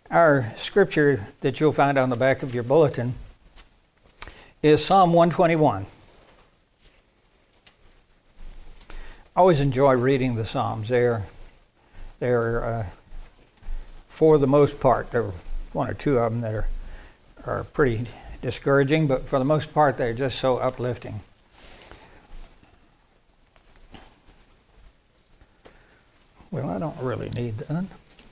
Our scripture that you'll find on the back of your bulletin is Psalm 121. I always enjoy reading the Psalms. They're for the most part, there are one or two of them that are pretty discouraging, but for the most part, they're just so uplifting. Well, I don't really need that.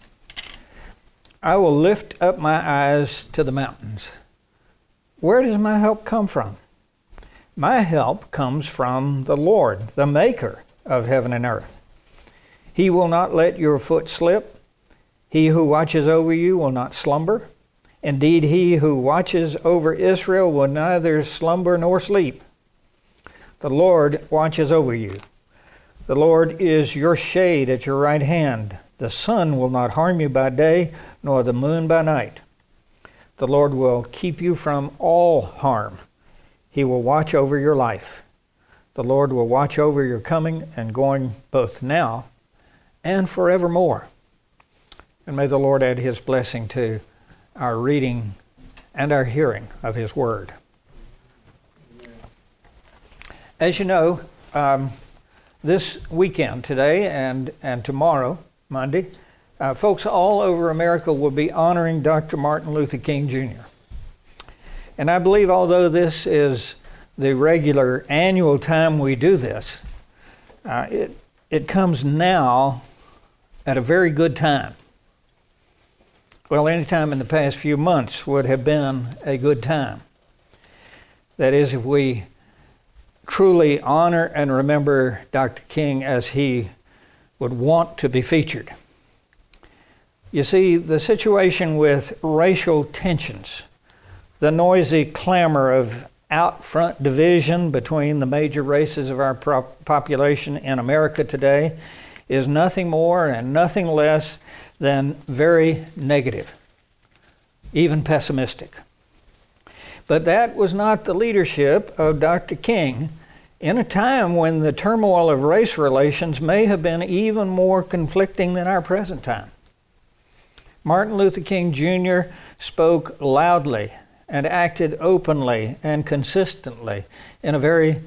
I will lift up my eyes to the mountains. Where does my help come from? My help comes from the Lord, the maker of heaven and earth. He will not let your foot slip. He who watches over you will not slumber. Indeed, he who watches over Israel will neither slumber nor sleep. The Lord watches over you. The Lord is your shade at your right hand. The sun will not harm you by day, nor the moon by night. The Lord will keep you from all harm. He will watch over your life. The Lord will watch over your coming and going both now and forevermore. And may the Lord add His blessing to our reading and our hearing of His Word. As you know, this weekend, today and tomorrow, Monday, folks all over America will be honoring Dr. Martin Luther King Jr. And I believe although this is the regular annual time we do this, it comes now at a very good time. Well, any time in the past few months would have been a good time. That is, if we truly honor and remember Dr. King as he would want to be featured. You see, the situation with racial tensions, the noisy clamor of out front division between the major races of our population in America today is nothing more and nothing less than very negative, even pessimistic. But that was not the leadership of Dr. King in a time when the turmoil of race relations may have been even more conflicting than our present time. Martin Luther King Jr. spoke loudly and acted openly and consistently in a very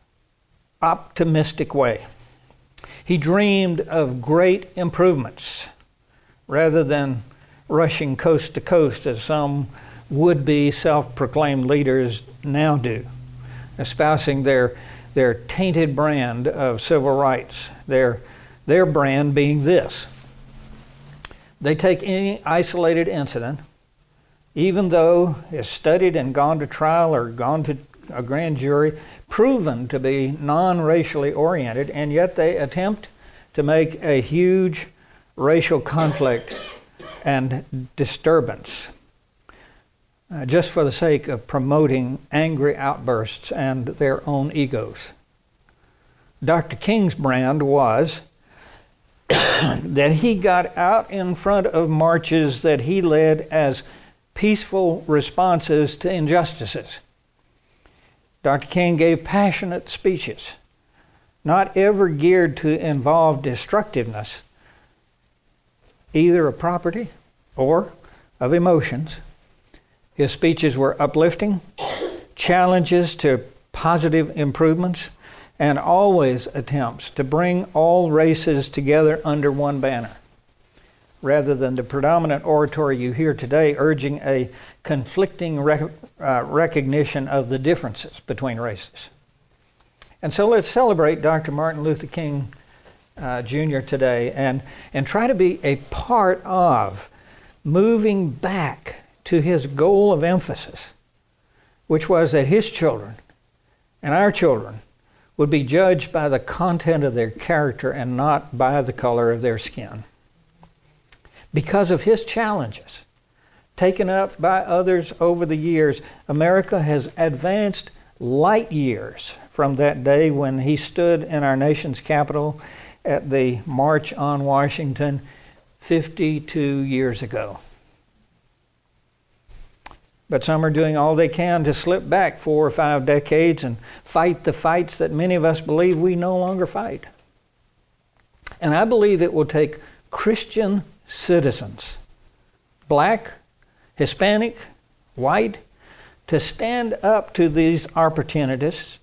optimistic way. He dreamed of great improvements rather than rushing coast to coast as some would-be self-proclaimed leaders now do, espousing their tainted brand of civil rights, their brand being this. They take any isolated incident, even though it's studied and gone to trial or gone to a grand jury, proven to be non-racially oriented, and yet they attempt to make a huge racial conflict and disturbance just for the sake of promoting angry outbursts and their own egos. Dr. King's brand was that he got out in front of marches that he led as peaceful responses to injustices. Dr. King gave passionate speeches, not ever geared to involve destructiveness, either of property or of emotions. His speeches were uplifting, challenges to positive improvements, and always attempts to bring all races together under one banner, rather than the predominant oratory you hear today urging a conflicting recognition of the differences between races. And so let's celebrate Dr. Martin Luther King Jr. today and try to be a part of moving back to his goal of emphasis, which was that his children and our children would be judged by the content of their character and not by the color of their skin. Because of his challenges, taken up by others over the years, America has advanced light years from that day when he stood in our nation's capital at the March on Washington 52 years ago. But some are doing all they can to slip back 4 or 5 decades and fight the fights that many of us believe we no longer fight. And I believe it will take Christian citizens black, Hispanic, white, to stand up to these opportunists.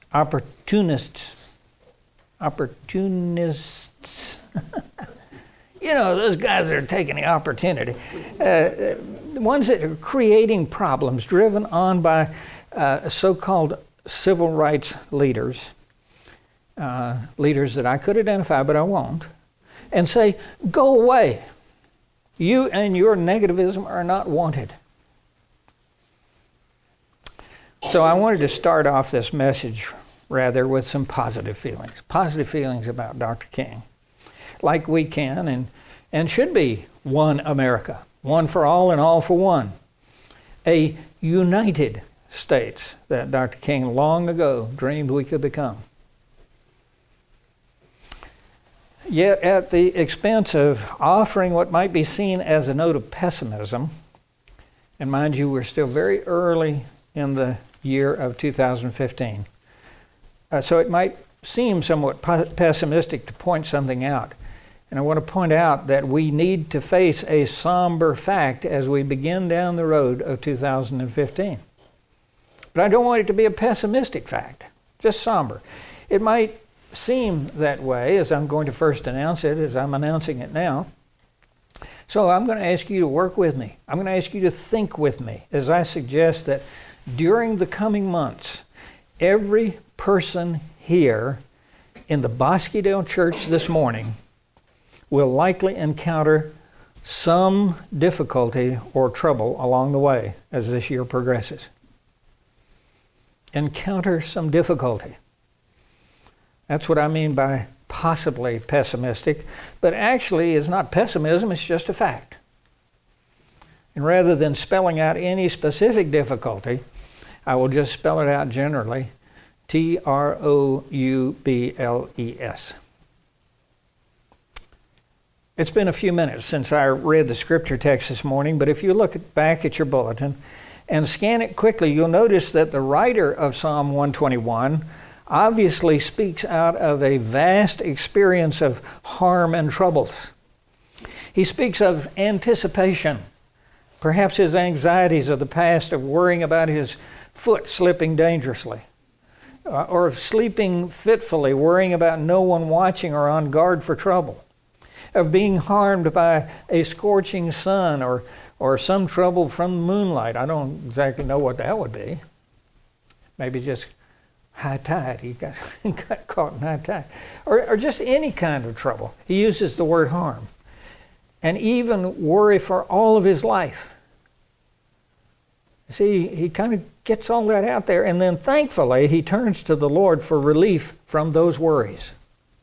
You know, those guys that are taking the opportunity. The ones that are creating problems driven on by so-called civil rights leaders, leaders that I could identify, but I won't, and say, go away. You and your negativism are not wanted. So I wanted to start off this message, rather, with some positive feelings about Dr. King. Like we can and should be one America, one for all and all for one. A United States that Dr. King long ago dreamed we could become. Yet at the expense of offering what might be seen as a note of pessimism, and mind you, we're still very early in the year of 2015, so it might seem somewhat pessimistic to point something out. And I want to point out that we need to face a somber fact as we begin down the road of 2015. But I don't want it to be a pessimistic fact, just somber. It might seem that way as I'm going to first announce it, as I'm announcing it now. So I'm going to ask you to work with me. I'm going to ask you to think with me as I suggest that during the coming months, every person here in the Bosquedale Church this morning will likely encounter some difficulty or trouble along the way as this year progresses. Encounter some difficulty. That's what I mean by possibly pessimistic, but actually it's not pessimism, it's just a fact. And rather than spelling out any specific difficulty, I will just spell it out generally, T-R-O-U-B-L-E-S. It's been a few minutes since I read the scripture text this morning, but if you look back at your bulletin and scan it quickly, you'll notice that the writer of Psalm 121 obviously speaks out of a vast experience of harm and troubles. He speaks of anticipation, perhaps his anxieties of the past, of worrying about his foot slipping dangerously, or of sleeping fitfully, worrying about no one watching or on guard for trouble, of being harmed by a scorching sun or some trouble from the moonlight. I don't exactly know what that would be. Maybe just high tide. He got caught in high tide. Or just any kind of trouble. He uses the word harm. And even worry for all of his life. See, he kind of gets all that out there, and then thankfully he turns to the Lord for relief from those worries.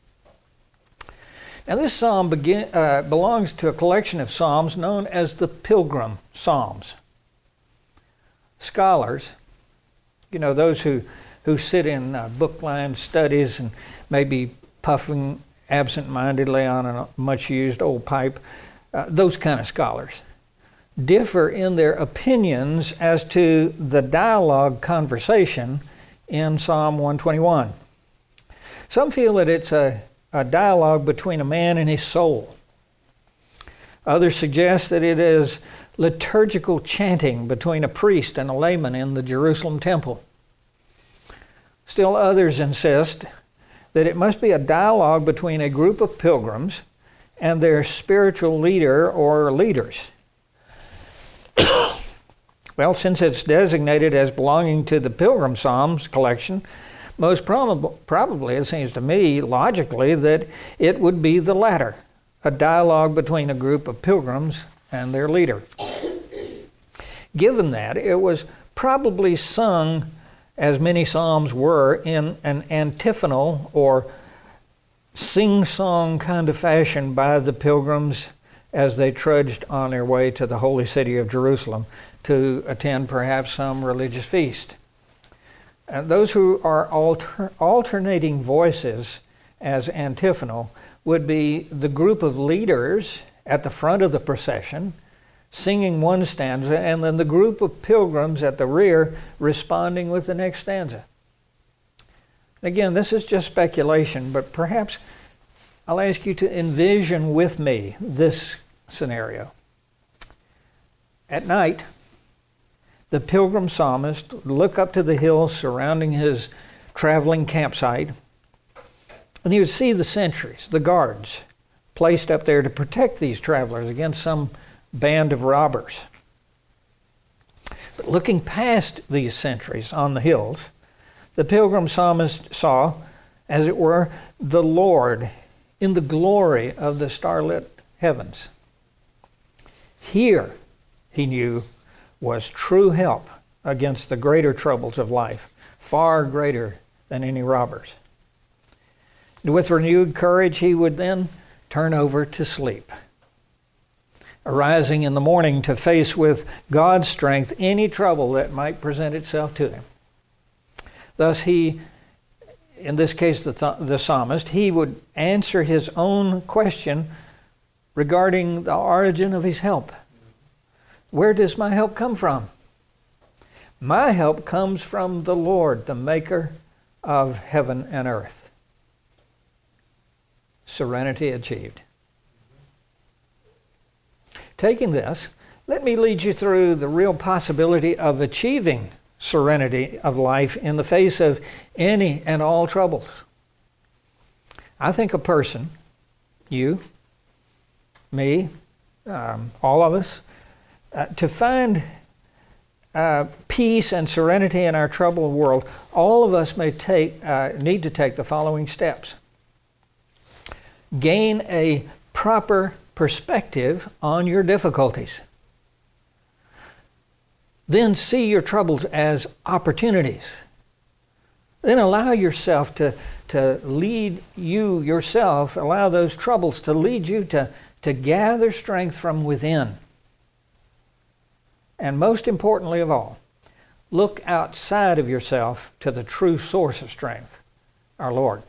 Now this psalm belongs to a collection of psalms known as the Pilgrim Psalms. Scholars, you know, those who sit in book-lined studies and maybe puffing absent-mindedly on a much-used old pipe, those kind of scholars, differ in their opinions as to the dialogue conversation in Psalm 121. Some feel that it's a dialogue between a man and his soul. Others suggest that it is liturgical chanting between a priest and a layman in the Jerusalem temple. Still others insist that it must be a dialogue between a group of pilgrims and their spiritual leader or leaders. Well, since it's designated as belonging to the Pilgrim Psalms collection, most probably, it seems to me, logically, that it would be the latter, a dialogue between a group of pilgrims and their leader. Given that, it was probably sung, as many psalms were, in an antiphonal or sing-song kind of fashion by the pilgrims as they trudged on their way to the holy city of Jerusalem to attend perhaps some religious feast. Those who are alternating voices as antiphonal would be the group of leaders at the front of the procession singing one stanza, and then the group of pilgrims at the rear responding with the next stanza. Again, this is just speculation, but perhaps I'll ask you to envision with me this scenario. At night, the pilgrim psalmist would look up to the hills surrounding his traveling campsite, and he would see the sentries, the guards, placed up there to protect these travelers against some band of robbers. But looking past these sentries on the hills, the pilgrim psalmist saw, as it were, the Lord in the glory of the starlit heavens. Here, he knew, was true help against the greater troubles of life, far greater than any robbers. With renewed courage, he would then turn over to sleep, arising in the morning to face with God's strength any trouble that might present itself to him. Thus he, in this case the psalmist, he would answer his own question regarding the origin of his help. Where does my help come from? My help comes from the Lord, the maker of heaven and earth. Serenity achieved. Taking this, let me lead you through the real possibility of achieving serenity of life in the face of any and all troubles. I think a person, you, me, all of us, to find peace and serenity in our troubled world, all of us need to take the following steps. Gain a proper perspective on your difficulties. Then see your troubles as opportunities. Then allow yourself to lead you yourself, allow those troubles to lead you to gather strength from within. And most importantly of all, look outside of yourself to the true source of strength, our Lord.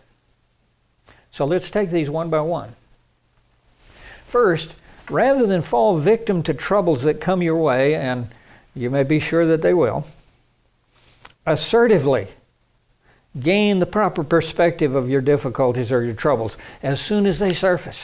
So let's take these one by one. First, rather than fall victim to troubles that come your way, and you may be sure that they will, assertively gain the proper perspective of your difficulties or your troubles as soon as they surface.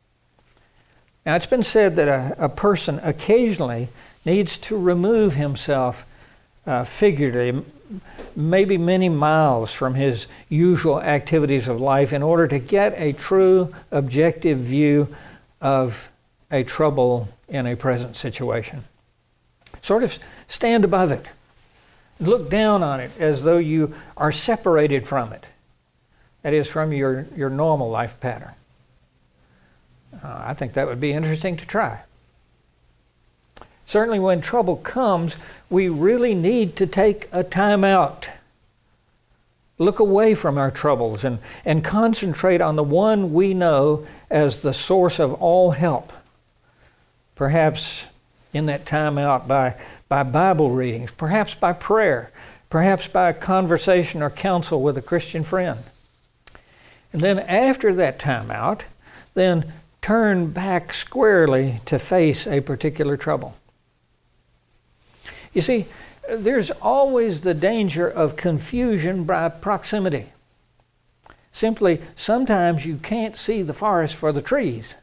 Now, it's been said that a person occasionally needs to remove himself figuratively, maybe many miles from his usual activities of life in order to get a true objective view of a trouble in a present situation. Sort of stand above it. Look down on it as though you are separated from it. That is, from your normal life pattern. I think that would be interesting to try. Certainly when trouble comes, we really need to take a time out. Look away from our troubles and concentrate on the one we know as the source of all help. Perhaps in that time out by Bible readings, perhaps by prayer, perhaps by a conversation or counsel with a Christian friend. And then after that time out, then turn back squarely to face a particular trouble. You see, there's always the danger of confusion by proximity. Simply, sometimes you can't see the forest for the trees.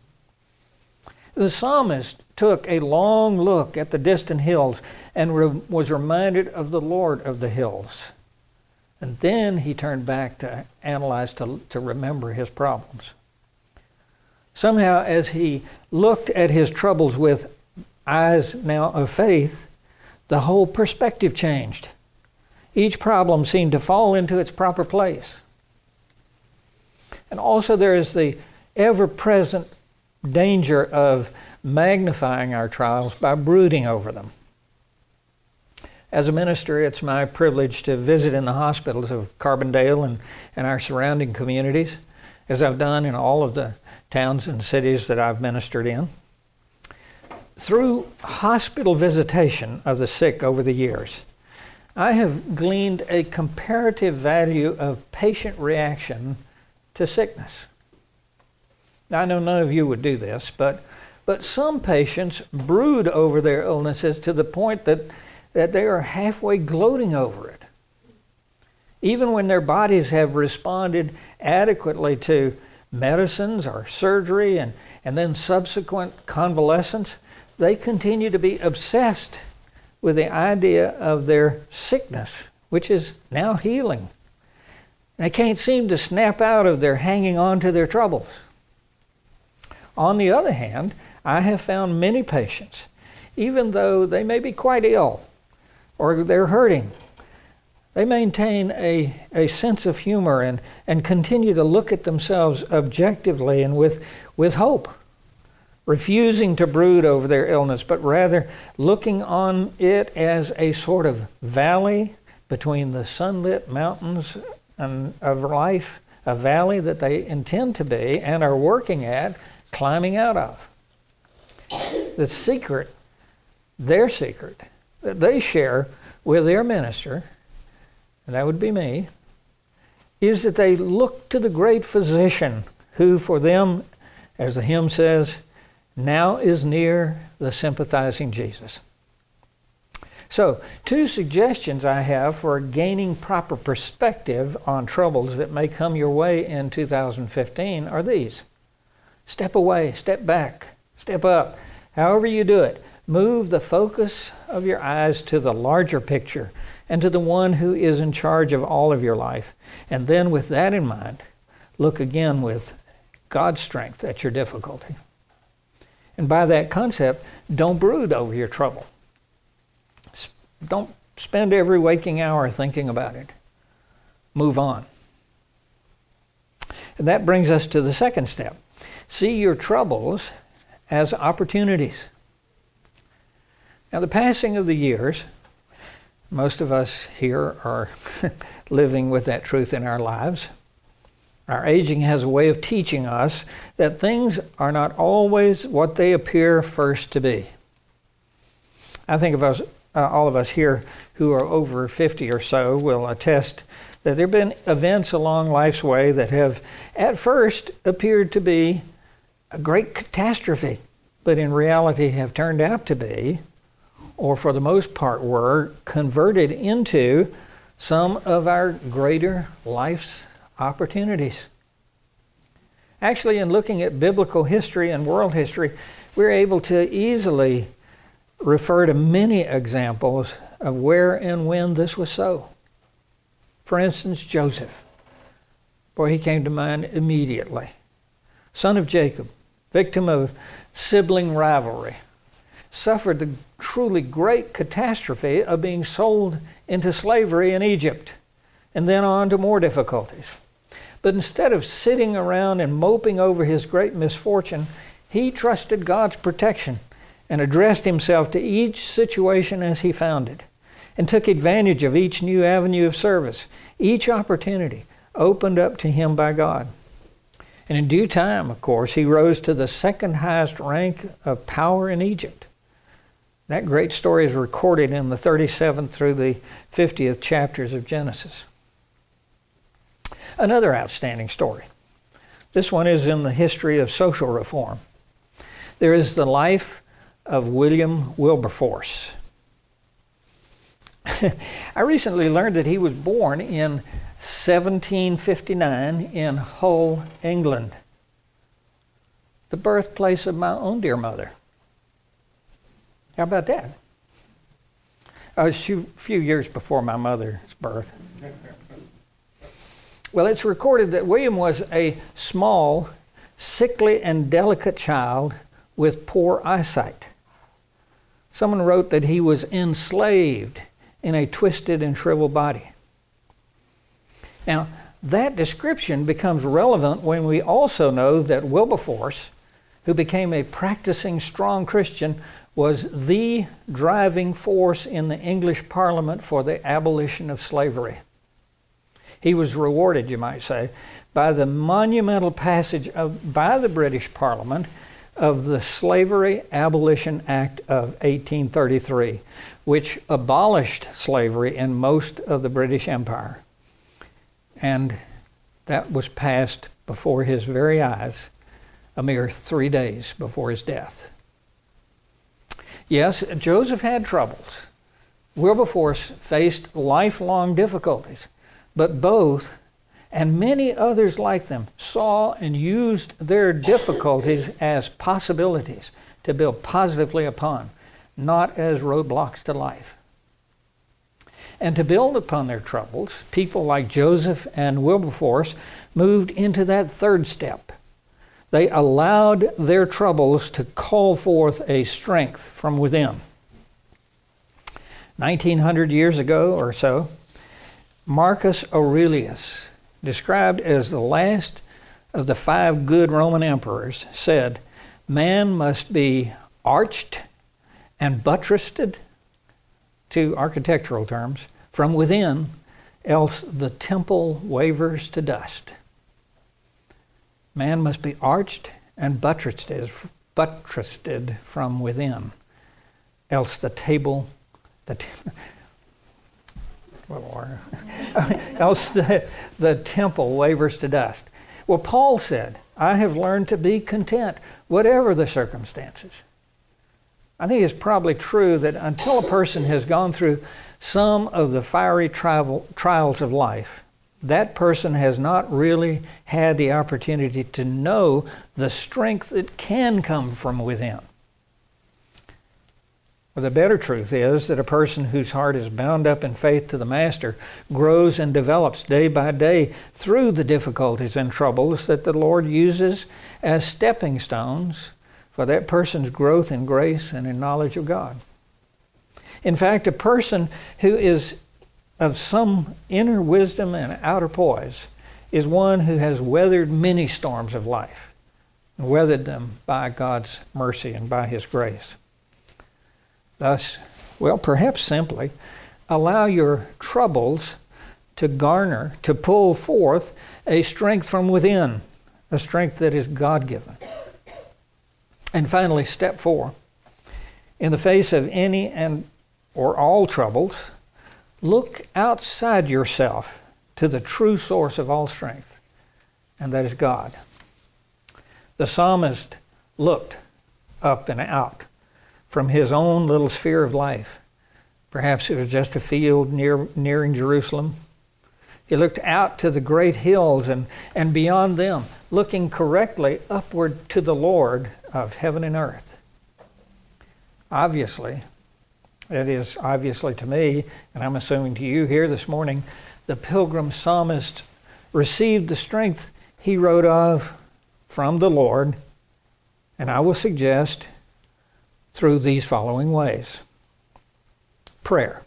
The psalmist took a long look at the distant hills and was reminded of the Lord of the hills. And then he turned back to analyze, to remember his problems. Somehow, as he looked at his troubles with eyes now of faith, the whole perspective changed. Each problem seemed to fall into its proper place. And also there is the ever-present danger of magnifying our trials by brooding over them. As a minister, it's my privilege to visit in the hospitals of Carbondale and our surrounding communities, as I've done in all of the towns and cities that I've ministered in. Through hospital visitation of the sick over the years, I have gleaned a comparative value of patient reaction to sickness. Now, I know none of you would do this, but some patients brood over their illnesses to the point that they are halfway gloating over it. Even when their bodies have responded adequately to medicines or surgery and then subsequent convalescence, they continue to be obsessed with the idea of their sickness, which is now healing. They can't seem to snap out of their hanging on to their troubles. On the other hand, I have found many patients, even though they may be quite ill or they're hurting, they maintain a sense of humor and continue to look at themselves objectively and with hope, refusing to brood over their illness, but rather looking on it as a sort of valley between the sunlit mountains of life, a valley that they intend to be and are working at climbing out of. The secret, their secret, that they share with their minister, and that would be me, is that they look to the great physician who for them, as the hymn says, now is near the sympathizing Jesus. So, 2 suggestions I have for gaining proper perspective on troubles that may come your way in 2015 are these. Step away, step back, step up. However you do it, move the focus of your eyes to the larger picture and to the one who is in charge of all of your life. And then with that in mind, look again with God's strength at your difficulty. And by that concept, don't brood over your trouble. Don't spend every waking hour thinking about it. Move on. And that brings us to the second step. See your troubles as opportunities. Now, the passing of the years, most of us here are living with that truth in our lives. Our aging has a way of teaching us that things are not always what they appear first to be. I think of us, all of us here who are over 50 or so will attest that there have been events along life's way that have at first appeared to be a great catastrophe, but in reality have turned out to be, or for the most part were, converted into some of our greater life's opportunities. Actually, in looking at biblical history and world history, we're able to easily refer to many examples of where and when this was so. For instance, Joseph. Boy, he came to mind immediately. Son of Jacob, victim of sibling rivalry, suffered the truly great catastrophe of being sold into slavery in Egypt, and then on to more difficulties. But instead of sitting around and moping over his great misfortune, he trusted God's protection and addressed himself to each situation as he found it, and took advantage of each new avenue of service, each opportunity opened up to him by God. And in due time, of course, he rose to the second highest rank of power in Egypt. That great story is recorded in the 37th through the 50th chapters of Genesis. Another outstanding story. This one is in the history of social reform. There is the life of William Wilberforce. I recently learned that he was born in 1759 in Hull, England, the birthplace of my own dear mother. How about that? I was a few years before my mother's birth. Well, it's recorded that William was a small, sickly, and delicate child with poor eyesight. Someone wrote that he was enslaved in a twisted and shriveled body. Now, that description becomes relevant when we also know that Wilberforce, who became a practicing strong Christian, was the driving force in the English Parliament for the abolition of slavery. He was rewarded, you might say, by the monumental passage by the British Parliament of the Slavery Abolition Act of 1833, which abolished slavery in most of the British Empire. And that was passed before his very eyes, a mere 3 days before his death. Yes, Joseph had troubles. Wilberforce faced lifelong difficulties, but both, and many others like them, saw and used their difficulties as possibilities to build positively upon, not as roadblocks to life. And to build upon their troubles, people like Joseph and Wilberforce moved into that third step. They allowed their troubles to call forth a strength from within. 1900 years ago or so, Marcus Aurelius, described as the last of the 5 good Roman emperors, said, "Man must be arched and buttressed," to architectural terms, "from within, else the temple wavers to dust." Man must be arched and buttressed from within, else the else the temple wavers to dust. Well, Paul said, "I have learned to be content, whatever the circumstances." I think it's probably true that until a person has gone through some of the fiery trials of life, that person has not really had the opportunity to know the strength that can come from within. Well, the better truth is that a person whose heart is bound up in faith to the Master grows and develops day by day through the difficulties and troubles that the Lord uses as stepping stones for that person's growth in grace and in knowledge of God. In fact, a person who is of some inner wisdom and outer poise is one who has weathered many storms of life, and weathered them by God's mercy and by His grace. Thus, well, perhaps simply, allow your troubles to pull forth a strength from within, a strength that is God-given. And finally, step 4. In the face of any or all troubles, look outside yourself to the true source of all strength, and that is God. The psalmist looked up and out from his own little sphere of life. Perhaps it was just a field nearing Jerusalem. He looked out to the great hills and beyond them, looking correctly upward to the Lord of heaven and earth. Obviously, it is obviously to me, and I'm assuming to you here this morning, the pilgrim psalmist received the strength he wrote of from the Lord, and I will suggest through these following ways. Prayer.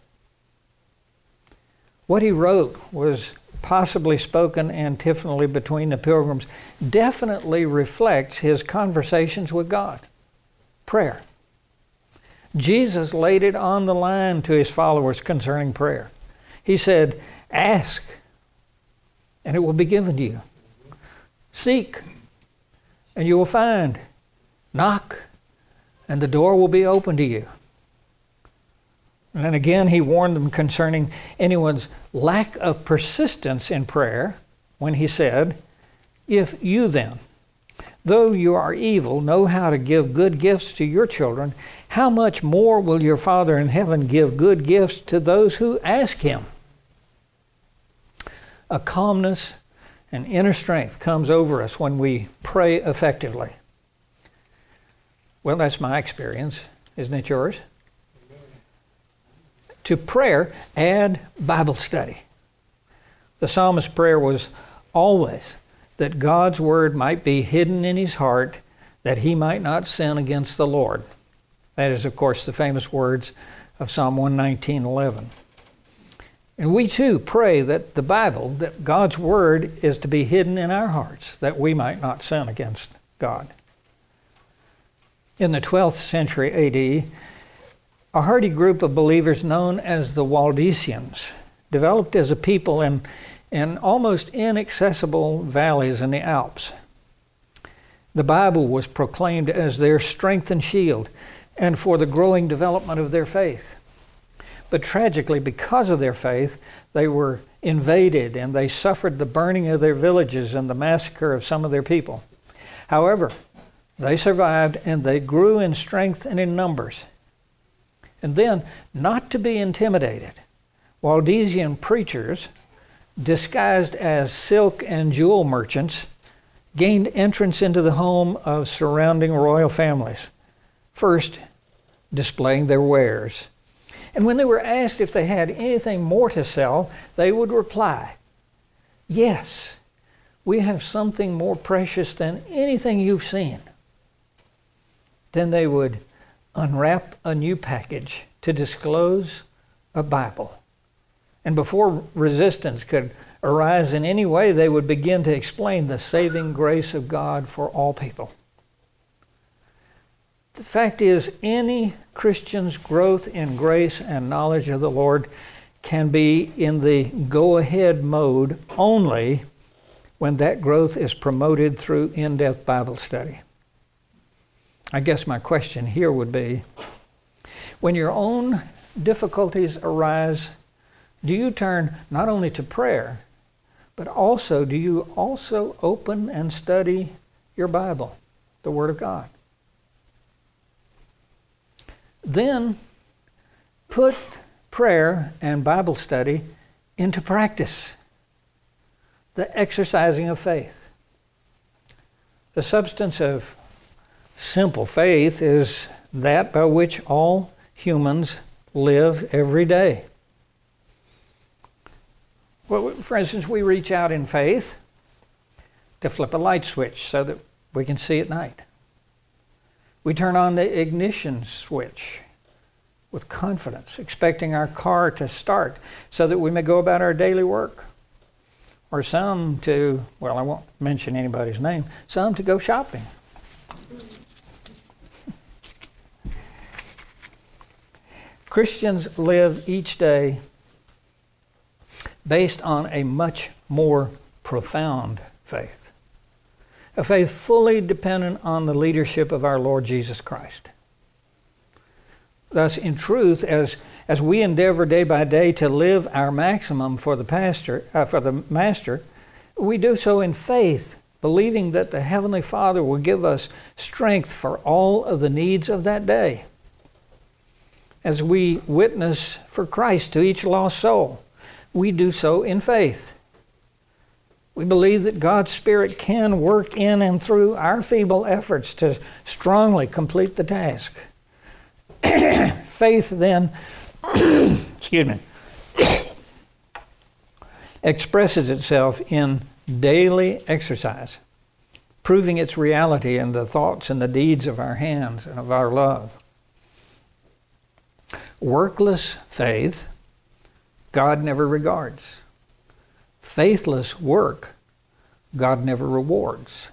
What he wrote was possibly spoken antiphonally between the pilgrims, definitely reflects his conversations with God. Prayer. Jesus laid it on the line to his followers concerning prayer. He said, "Ask, and it will be given to you. Seek, and you will find. Knock, and the door will be open to you." And then again, he warned them concerning anyone's lack of persistence in prayer when he said, "If you then, though you are evil, know how to give good gifts to your children, how much more will your Father in heaven give good gifts to those who ask Him?" A calmness and inner strength comes over us when we pray effectively. Well, that's my experience. Isn't it yours? To prayer, add Bible study. The psalmist's prayer was always that God's word might be hidden in his heart, that he might not sin against the Lord. That is, of course, the famous words of Psalm 119:11. And we too pray that the Bible, that God's word is to be hidden in our hearts, that we might not sin against God. In the 12th century AD, a hardy group of believers known as the Waldensians developed as a people in almost inaccessible valleys in the Alps. The Bible was proclaimed as their strength and shield, and for the growing development of their faith. But tragically, because of their faith, they were invaded and they suffered the burning of their villages and the massacre of some of their people. However, they survived and they grew in strength and in numbers. And then, not to be intimidated, Waldensian preachers, disguised as silk and jewel merchants, gained entrance into the home of surrounding royal families. first displaying their wares. And when they were asked if they had anything more to sell, they would reply, "Yes, we have something more precious than anything you've seen." Then they would unwrap a new package to disclose a Bible. And before resistance could arise in any way, they would begin to explain the saving grace of God for all people. The fact is, any Christian's growth in grace and knowledge of the Lord can be in the go-ahead mode only when that growth is promoted through in-depth Bible study. I guess my question here would be, when your own difficulties arise, do you turn not only to prayer, but also do you also open and study your Bible, the Word of God? Then put prayer and Bible study into practice, the exercising of faith. The substance of simple faith is that by which all humans live every day. Well, for instance, we reach out in faith to flip a light switch so that we can see at night. We turn on the ignition switch with confidence, expecting our car to start so that we may go about our daily work. Or some to, well, I won't mention anybody's name, some to go shopping. Christians live each day based on a much more profound faith. A faith fully dependent on the leadership of our Lord Jesus Christ. Thus, in truth, as we endeavor day by day to live our maximum for the Master, we do so in faith, believing that the Heavenly Father will give us strength for all of the needs of that day. As we witness for Christ to each lost soul, we do so in faith. We believe that God's Spirit can work in and through our feeble efforts to strongly complete the task. Faith then, expresses itself in daily exercise, proving its reality in the thoughts and the deeds of our hands and of our love. Workless faith, God never regards. Faithless work, God never rewards.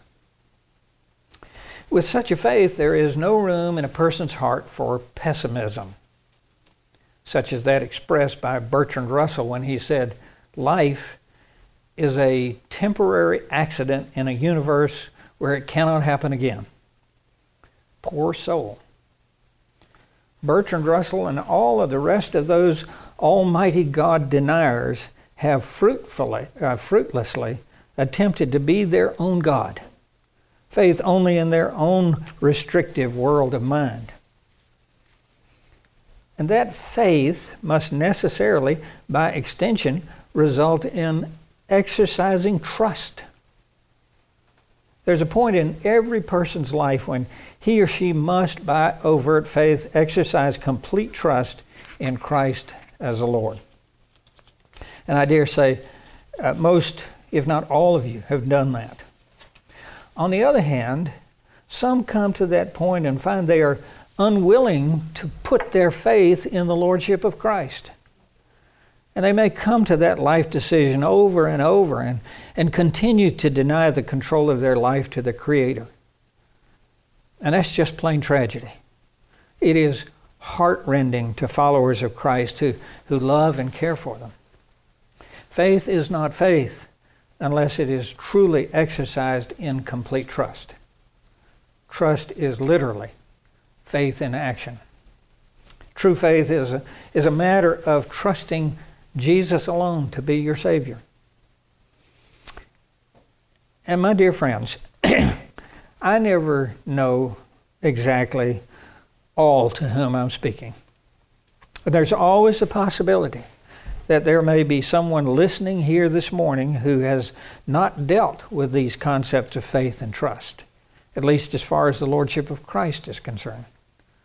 With such a faith, there is no room in a person's heart for pessimism, such as that expressed by Bertrand Russell when he said, "Life is a temporary accident in a universe where it cannot happen again." Poor soul. Bertrand Russell and all of the rest of those Almighty God deniers have fruitlessly attempted to be their own God, faith only in their own restrictive world of mind. And that faith must necessarily, by extension, result in exercising trust. There's a point in every person's life when he or she must, by overt faith, exercise complete trust in Christ as the Lord. And I dare say most, if not all of you, have done that. On the other hand, some come to that point and find they are unwilling to put their faith in the Lordship of Christ. And they may come to that life decision over and over and continue to deny the control of their life to the Creator. And that's just plain tragedy. It is heartrending to followers of Christ who love and care for them. Faith is not faith unless it is truly exercised in complete trust. Trust is literally faith in action. True faith is a matter of trusting Jesus alone to be your Savior. And my dear friends, I never know exactly all to whom I'm speaking. But there's always a possibility that there may be someone listening here this morning who has not dealt with these concepts of faith and trust, at least as far as the Lordship of Christ is concerned.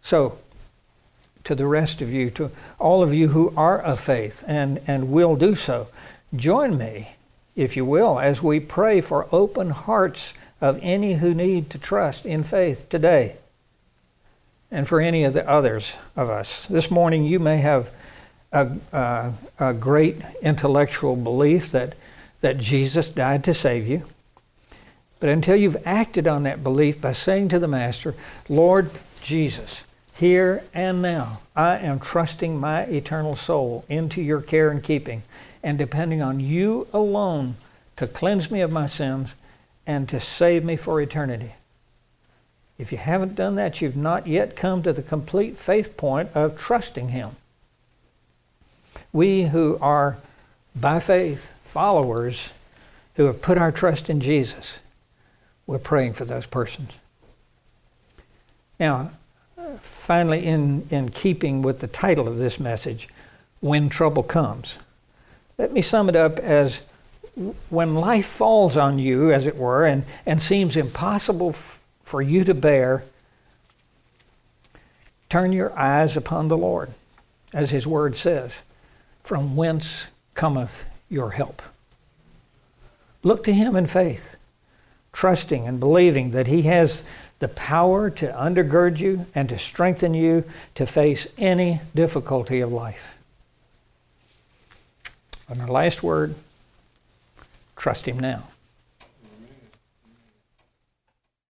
So, to the rest of you, to all of you who are of faith and will do so, join me, if you will, as we pray for open hearts of any who need to trust in faith today, and for any of the others of us. This morning you may have a great intellectual belief that Jesus died to save you. But until you've acted on that belief by saying to the Master, Lord Jesus, here and now, I am trusting my eternal soul into your care and keeping, and depending on you alone to cleanse me of my sins and to save me for eternity. If you haven't done that, you've not yet come to the complete faith point of trusting Him. We who are, by faith, followers who have put our trust in Jesus, we're praying for those persons. Now, finally, in keeping with the title of this message, When Trouble Comes, let me sum it up as when life falls on you, as it were, and seems impossible for you to bear, turn your eyes upon the Lord, as His Word says, from whence cometh your help. Look to Him in faith, trusting and believing that He has the power to undergird you and to strengthen you to face any difficulty of life. And our last word, trust Him now.